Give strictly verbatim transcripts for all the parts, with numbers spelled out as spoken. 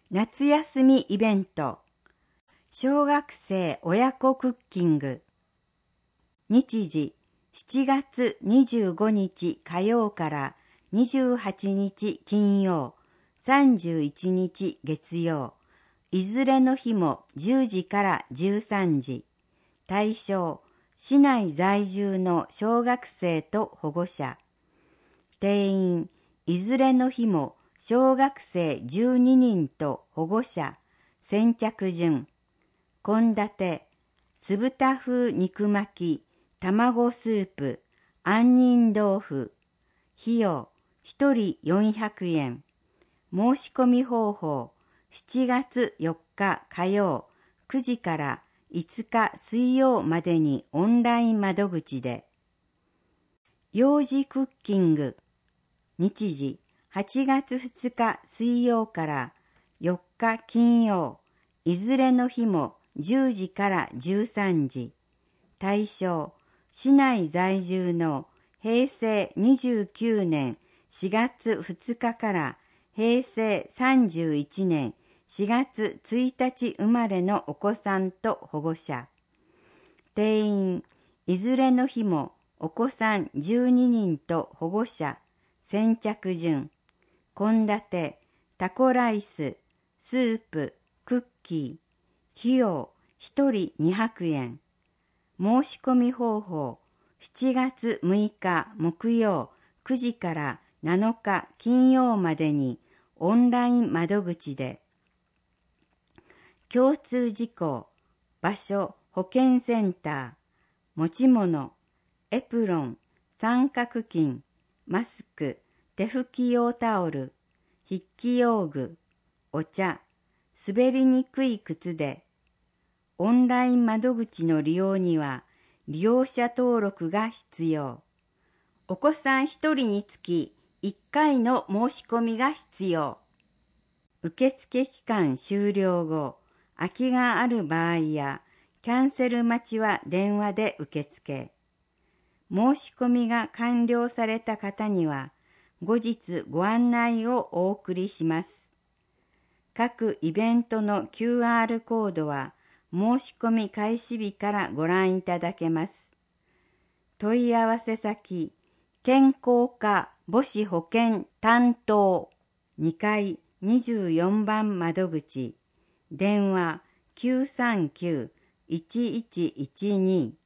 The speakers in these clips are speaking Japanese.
夏休みイベント、小学生親子クッキング。日時、しちがつにじゅうごにち火曜からにじゅうはちにち金曜、さんじゅういちにち月曜、いずれの日もじゅうじからじゅうさんじ。対象、市内在住の小学生と保護者。定員、いずれの日も小学生じゅうににんと保護者。先着順。献立、酢豚風肉巻き、卵スープ、杏仁豆腐。費用、ひとりよんひゃくえん。申し込み方法、しちがつよっか火曜くじからいつか水曜までにオンライン窓口で。幼児クッキング。日時、はちがつふつか水曜からよっか金曜、いずれの日もじゅうじからじゅうさんじ。対象、市内在住のへいせいにじゅうきゅうねんしがつふつかからへいせいさんじゅういちねんしがつついたち生まれのお子さんと保護者。定員、いずれの日もお子さんじゅうににんと保護者。先着順。献立、タコライス、スープ、クッキー。費用、ひとりにひゃくえん。申し込み方法、しちがつむいか木曜くじからなのか金曜までにオンライン窓口で。共通事項、場所、保健センター。持ち物、エプロン、三角巾、マスク、手拭き用タオル、筆記用具、お茶、滑りにくい靴で。オンライン窓口の利用には利用者登録が必要。お子さんひとりにつきいっかいの申し込みが必要。受付期間終了後、空きがある場合やキャンセル待ちは電話で受付。申し込みが完了された方には後日ご案内をお送りします。各イベントの キューアール コードは申し込み開始日からご覧いただけます。問い合わせ先、健康課母子保健担当にかいにじゅうよんばん窓口、電話 きゅうさんきゅういちいちいちに。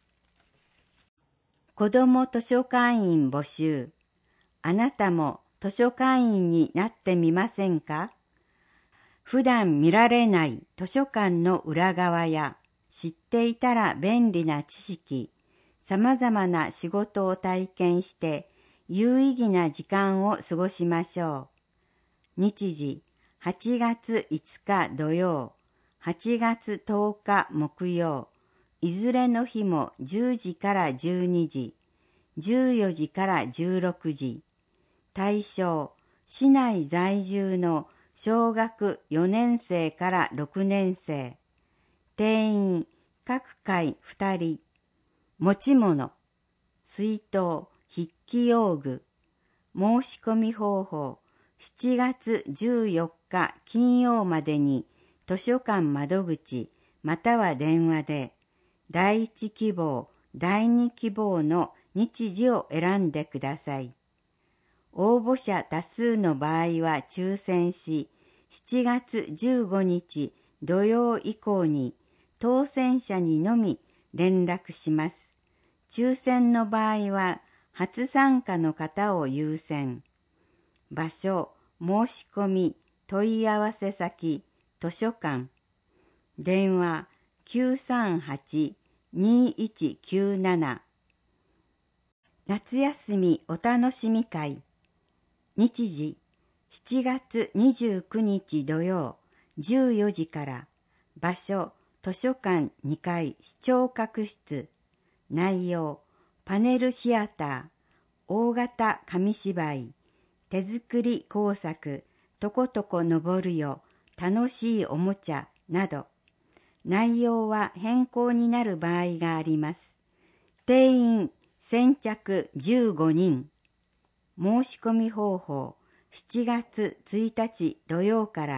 子ども図書館員募集。あなたも図書館員になってみませんか？普段見られない図書館の裏側や知っていたら便利な知識、さまざまな仕事を体験して有意義な時間を過ごしましょう。日時、はちがついつか土曜、はちがつとおか木曜、いずれの日もじゅうじからじゅうにじ、じゅうよじからじゅうろくじ。対象、市内在住の小学よねんせいからろくねんせい。定員、各回ふたり。持ち物、水筒、筆記用具。申し込み方法、しちがつじゅうよっか金曜までに図書館窓口または電話で、だいいち希望、だいに希望の日時を選んでください。応募者多数の場合は抽選し、しちがつじゅうごにち土曜以降に当選者にのみ連絡します。抽選の場合は初参加の方を優先。場所、申し込み、問い合わせ先、図書館。電話 きゅうさんはちにいちきゅうなな。夏休みお楽しみ会。日時、しちがつにじゅうくにち土曜じゅうよじから。場所、図書館にかい視聴覚室。内容、パネルシアター、大型紙芝居、手作り工作、とことこ登るよ、楽しいおもちゃなど。内容は変更になる場合があります。定員、先着じゅうごにん。申し込み方法、しちがつついたち土曜から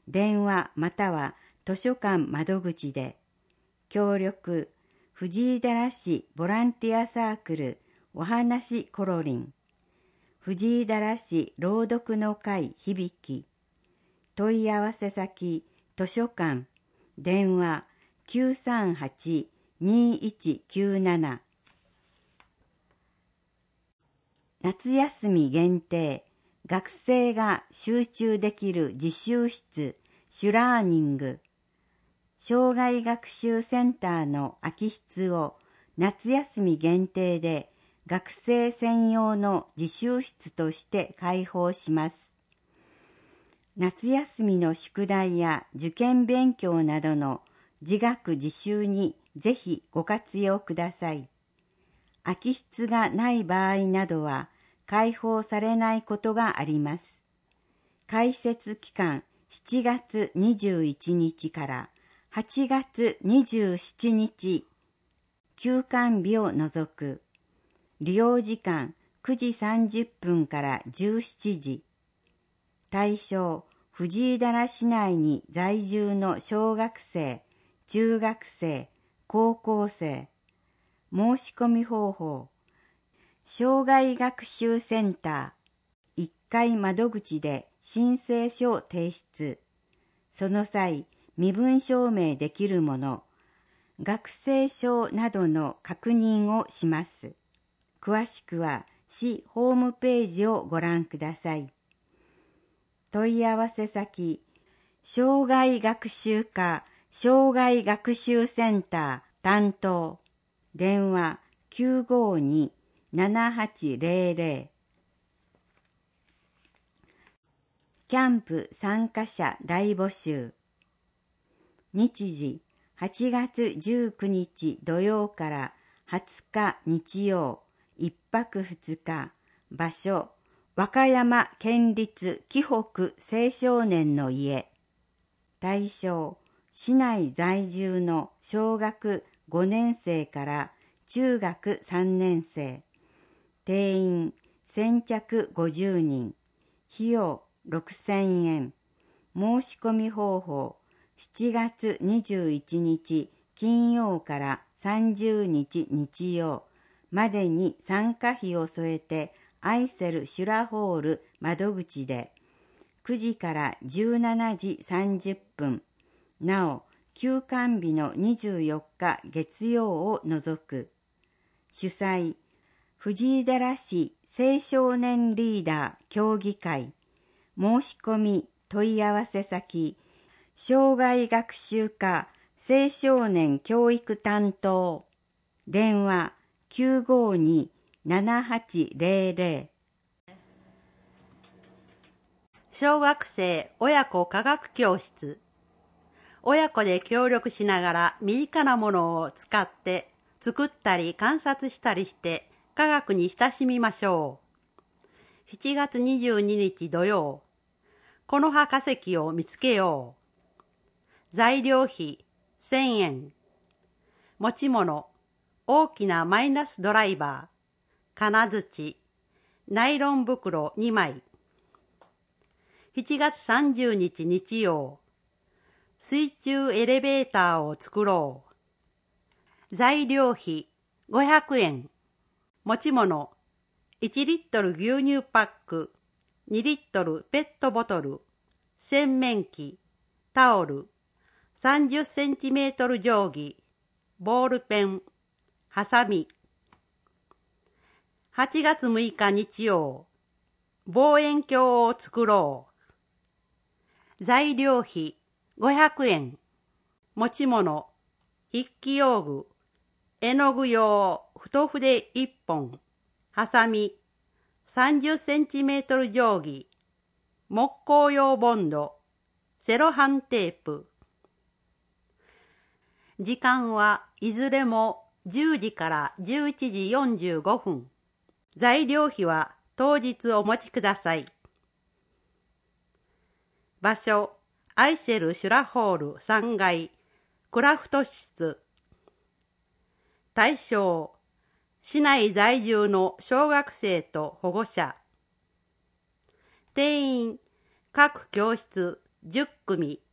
電話または図書館窓口で。協力、藤井寺市ボランティアサークルおはなしコロリン、藤井寺市朗読の会響き。問い合わせ先、図書館、電話 きゅうさんはち にいちきゅうなな。夏休み限定、学生が集中できる自習室、シュラーニング。障害学習センターの空き室を夏休み限定で学生専用の自習室として開放します。夏休みの宿題や受験勉強などの自学自習にぜひご活用ください。空き室がない場合などは開放されないことがあります。開設期間しちがつにじゅういちにちからはちがつにじゅうしちにち、休館日を除く。利用時間くじさんじゅっぷんからじゅうしちじ。対象、藤井寺市内に在住の小学生、中学生、高校生。申し込み方法、障害学習センターいっかい窓口で申請書を提出。その際、身分証明できるもの、学生証などの確認をします。詳しくは市ホームページをご覧ください。問い合わせ先、障害学習課障害学習センター担当、電話 きゅうごに ななはちぜろぜろ。キャンプ参加者大募集。日時はちがつじゅうくにち土曜からはつか日曜、いっぱくふつか。場所、和歌山県立紀北青少年の家。対象、市内在住の小学ごねんせいから中学さんねんせい。定員先着ごじゅうにん。費用ろくせんえん。申し込み方法、しちがつにじゅういちにち金曜からさんじゅうにち日曜までに参加費を添えてアイセルシュラホール窓口でくじからじゅうしちじさんじゅっぷん。なお、休館日のにじゅうよっか月曜を除く。主催、藤井寺市青少年リーダー協議会。申し込み問い合わせ先、障害学習課青少年教育担当。電話 きゅうごに ななはちぜろぜろ。 小学生親子科学教室。親子で協力しながら身近なものを使って作ったり観察したりして科学に親しみましょう。しちがつにじゅうににち土曜、この葉化石を見つけよう。材料費せんえん。持ち物、大きなマイナスドライバー、金槌、ナイロン袋にまい。しちがつさんじゅうにち日曜、水中エレベーターを作ろう。材料費ごひゃくえん。持ち物、いちリットル牛乳パック、にリットルペットボトル、洗面器、タオル、さんじゅっセンチメートル定規、ボールペン、ハサミ。はちがつむいか日曜、望遠鏡を作ろう。材料費ごひゃくえん。持ち物、筆記用具、絵の具用太筆いっぽん、ハサミ、さんじゅっセンチメートル定規、木工用ボンド、セロハンテープ。時間はいずれもじゅうじからじゅういちじよんじゅうごふん。材料費は当日お持ちください。場所、アイセルシュラホールさんがい、クラフト室。対象、市内在住の小学生と保護者。定員、各教室じゅっくみ。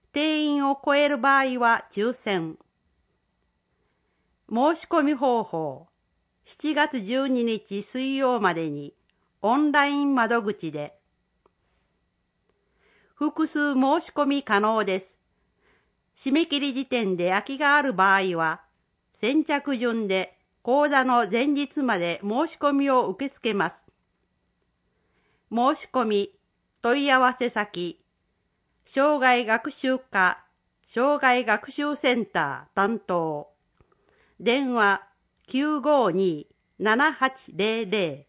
定員を超える場合は抽選。申し込み方法。しちがつじゅうににち水曜までにオンライン窓口で。複数申し込み可能です。締め切り時点で空きがある場合は、先着順で講座の前日まで申し込みを受け付けます。申し込み、問い合わせ先、障害学習課、障害学習センター担当、電話きゅうごにー ななはちゼロゼロ。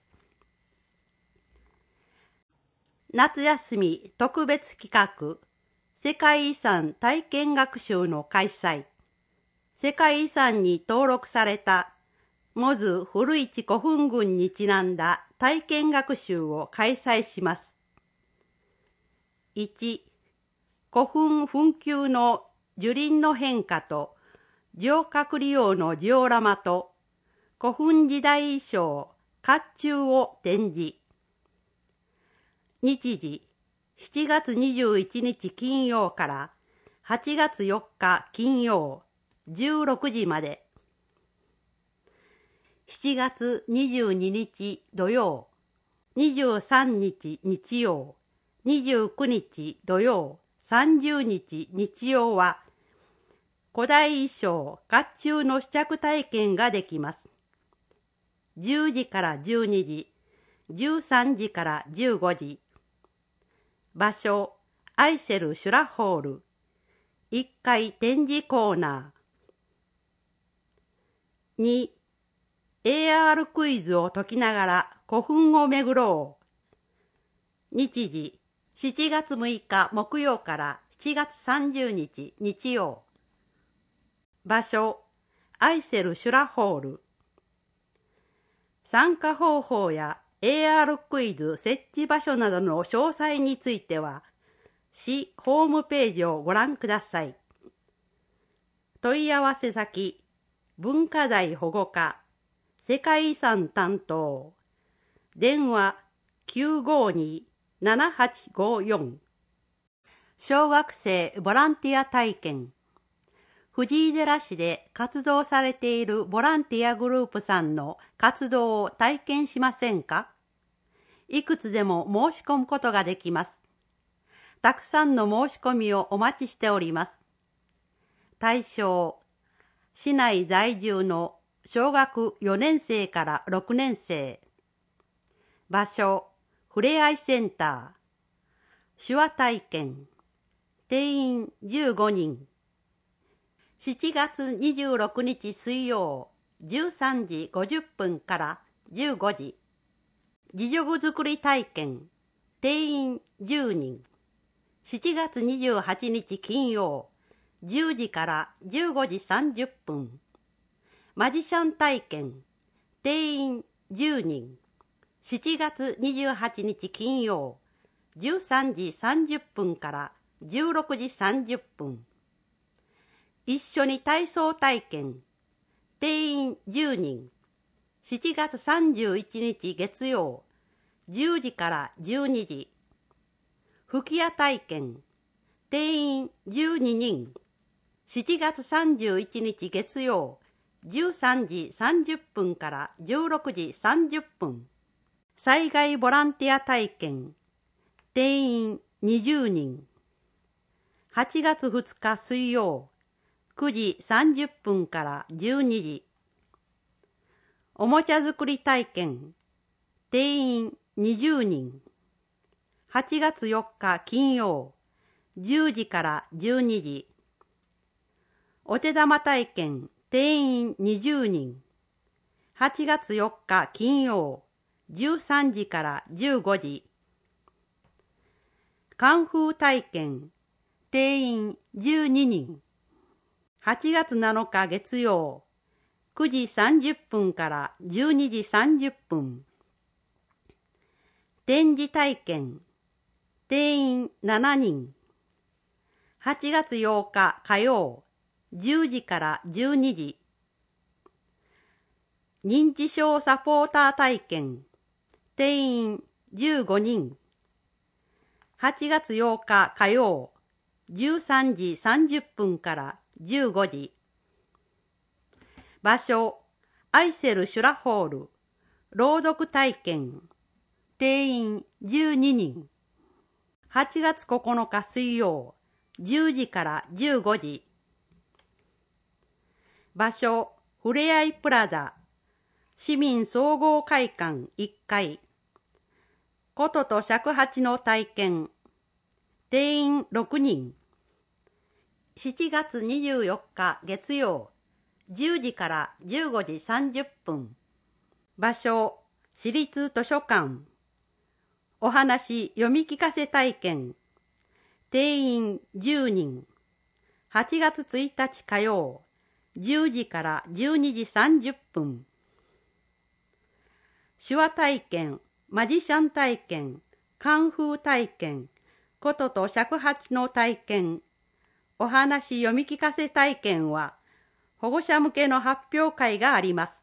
夏休み特別企画、世界遺産体験学習の開催。世界遺産に登録されたモズ古市古墳群にちなんだ体験学習を開催します。いち、古墳墳丘の樹林の変化と城郭利用のジオラマと古墳時代衣装甲冑を展示。日時しちがつにじゅういちにち金曜からはちがつよっか金曜じゅうろくじまで。しちがつにじゅうににち土曜、にじゅうさんにち日曜、にじゅうくにち土曜、さんじゅうにち日曜は古代衣装甲冑の試着体験ができます。じゅうじからじゅうにじ、じゅうさんじからじゅうごじ。場所、アイセルシュラホール。いっかい展示コーナー。に、エーアール クイズを解きながら古墳を巡ろう。日時、しちがつむいか木曜からしちがつさんじゅうにち日曜。場所、アイセルシュラホール。参加方法や エーアール クイズ設置場所などの詳細については、市ホームページをご覧ください。問い合わせ先、文化財保護課、世界遺産担当、電話きゅうごにー ななはちごよん。小学生ボランティア体験。藤井寺市で活動されているボランティアグループさんの活動を体験しませんか？いくつでも申し込むことができます。たくさんの申し込みをお待ちしております。対象、市内在住の小学よねんせいからろくねんせい。場所、ふれあいセンター。手話体験。定員じゅうごにん。しちがつにじゅうろくにち水曜、じゅうさんじごじゅっぷんからじゅうごじ。自助具作り体験。定員じゅうにん。しちがつにじゅうはちにち金曜、じゅうじからじゅうごじさんじゅっぷん。マジシャン体験。定員じゅうにん。しちがつにじゅうはちにち金曜、じゅうさんじさんじゅっぷんからじゅうろくじさんじゅっぷん。一緒に体操体験。定員じゅうにん。しちがつさんじゅういちにち月曜、じゅうじからじゅうにじ。吹き矢体験。定員じゅうににん。しちがつさんじゅういちにち月曜、じゅうさんじさんじゅっぷんからじゅうろくじさんじゅっぷん。災害ボランティア体験。定員にじゅうにん。はちがつふつか水曜、くじさんじゅっぷんからじゅうにじ。おもちゃ作り体験。定員にじゅうにん。はちがつよっか金曜、じゅうじからじゅうにじ。お手玉体験。定員にじゅうにん。はちがつよっか金曜、じゅうさんじからじゅうごじ。カンフー体験。定員じゅうににん。はちがつなのか月曜、くじさんじゅっぷんからじゅうにじさんじゅっぷん。展示体験。定員しちにん。はちがつようか火曜、じゅうじからじゅうにじ。認知症サポーター体験。定員じゅうごにん。はちがつようか火曜、 じゅうさんじさんじゅっぷんからじゅうごじ。場所、アイセルシュラホール、朗読体験、定員じゅうににん。はちがつここのか水曜、じゅうじからじゅうごじ。場所、ふれあいプラザ、市民総合会館いっかい。琴と尺八の体験、定員ろくにん。しちがつにじゅうよっか月曜、じゅうじからじゅうごじさんじゅっぷん。場所、市立図書館。お話読み聞かせ体験。定員じゅうにん。はちがつついたち火曜、じゅうじからじゅうにじさんじゅっぷん。手話体験、マジシャン体験、カンフー体験、琴と尺八の体験、お話読み聞かせ体験は、保護者向けの発表会があります。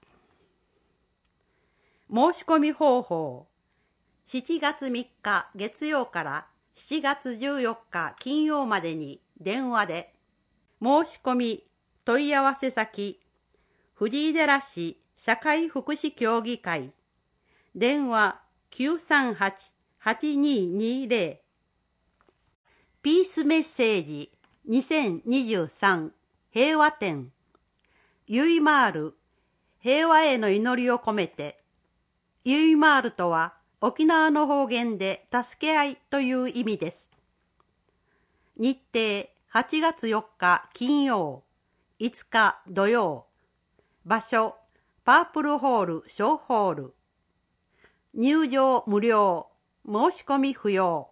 申し込み方法、しちがつみっか月曜からしちがつじゅうよっか金曜までに電話で、申し込み問い合わせ先、藤井寺市社会福祉協議会、電話 きゅうさんはち はちにーにーぜろ。ピースメッセージにせんにじゅうさん平和展、ユイマール、平和への祈りを込めて。ユイマールとは沖縄の方言で助け合いという意味です。日程はちがつよっか金曜、いつか土曜。場所パープルホール小ホール。入場無料、申し込み不要。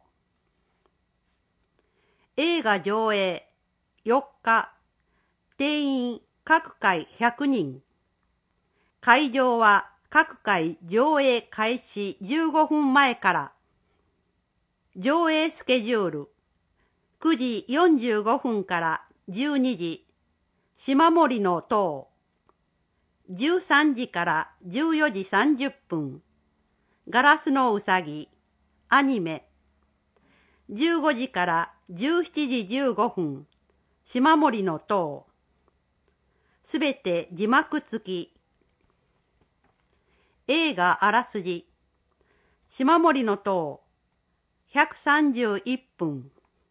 映画上映よっか、定員各回ひゃくにん。会場は各回上映開始じゅうごふんまえから。上映スケジュール、くじよんじゅうごふんからじゅうにじ、島森の塔。じゅうさんじからじゅうよじさんじゅっぷん、ガラスのうさぎ、アニメ。じゅうごじからじゅうしちじじゅうごふん、島森の塔。すべて字幕付き。映画あらすじ。島森の塔、ひゃくさんじゅういっぷん。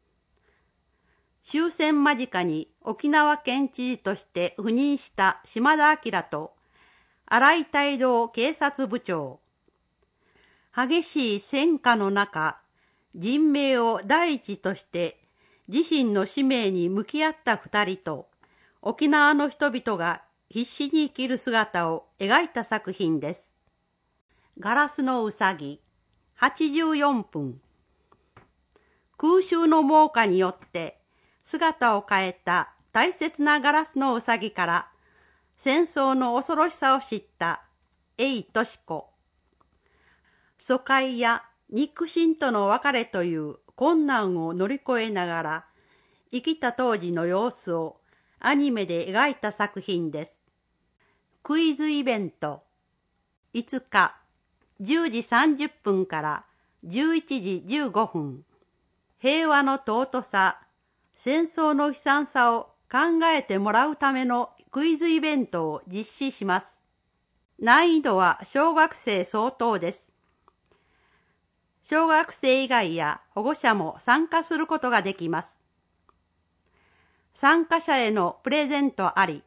終戦間近に沖縄県知事として赴任した島田明と新井態道警察部長。激しい戦火の中、人命を第一として自身の使命に向き合った二人と沖縄の人々が必死に生きる姿を描いた作品です。ガラスのうさぎ、はちじゅうよんぷん。空襲の猛火によって姿を変えた大切なガラスのうさぎから戦争の恐ろしさを知った永俊子。疎開や肉親との別れという困難を乗り越えながら生きた当時の様子をアニメで描いた作品です。クイズイベント、いつかじゅうじさんじゅっぷんからじゅういちじじゅうごふん。平和の尊さ、戦争の悲惨さを考えてもらうためのクイズイベントを実施します。難易度は小学生相当です。小学生以外や保護者も参加することができます。参加者へのプレゼントあり。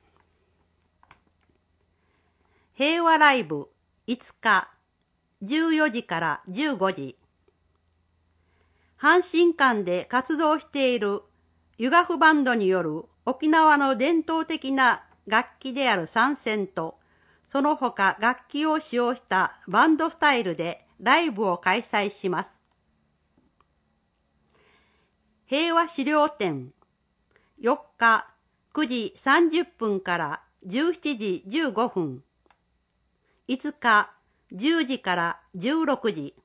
平和ライブいつかじゅうよじからじゅうごじ。阪神間で活動しているユガフバンドによる沖縄の伝統的な楽器である三線と、その他楽器を使用したバンドスタイルでライブを開催します。平和資料展、よっかくじさんじゅっぷんからじゅうしちじじゅうごふん。いつかじゅうじからじゅうろくじ。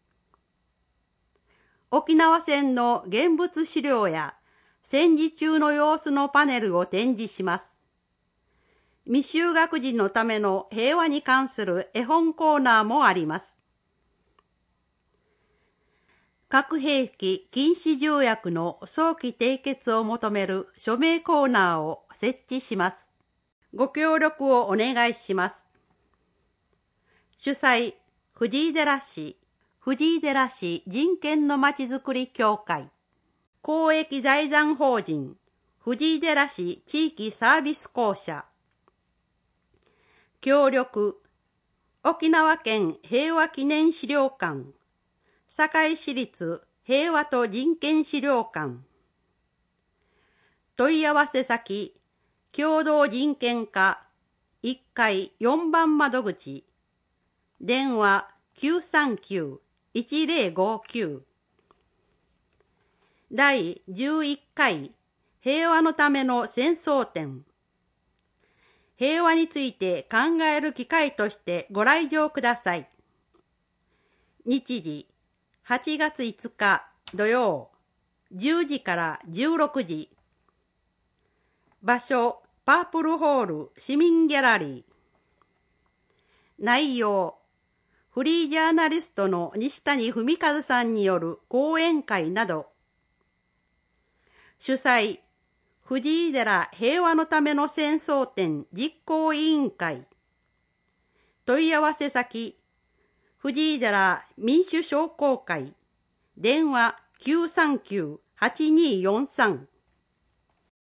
沖縄戦の現物資料や戦時中の様子のパネルを展示します。未就学児のための平和に関する絵本コーナーもあります。 核兵器禁止条約の早期締結を求める署名コーナーを設置します。ご協力をお願いします。主催、藤井寺市、藤井寺市人権のまちづくり協会、公益財団法人、藤井寺市地域サービス公社、協力、沖縄県平和記念資料館、堺市立平和と人権資料館、問い合わせ先、共同人権課いっかいよんばん窓口、電話 きゅうさんきゅう いちぜろごきゅう。だいじゅういっかい平和のための戦争展。平和について考える機会としてご来場ください。日時、はちがついつか土曜、じゅうじからじゅうろくじ。場所、パープルホール市民ギャラリー。内容、フリージャーナリストの西谷文和さんによる講演会など。主催、藤井寺平和のための戦争展実行委員会。問い合わせ先、藤井寺民主商工会。電話 きゅうさんきゅう はちにーよんさん。